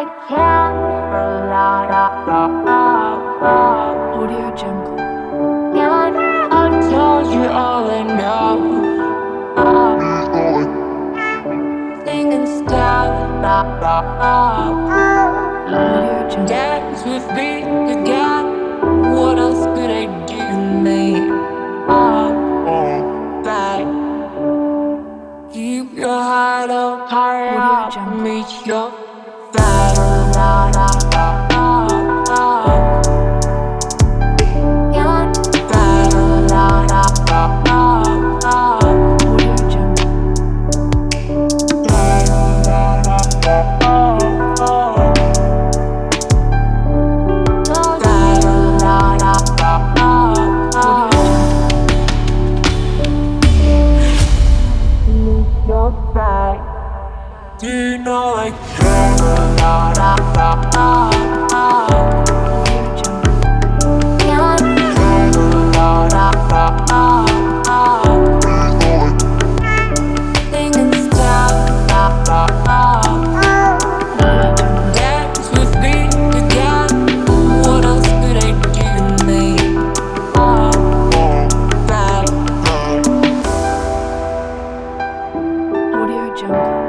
I care a lot. Audio Jungle. And I told you all enough. Singing style. Audio Jungle. Dance with me again. What else could I do to make back? Keep your heart up high Audio up. Jungle. Meet your fire. Audio Jungle. Do you know I care a lot? Audio Jungle. Singing style. Audio Jungle. Dance with me again. What else could I do to make back? Audio Jungle.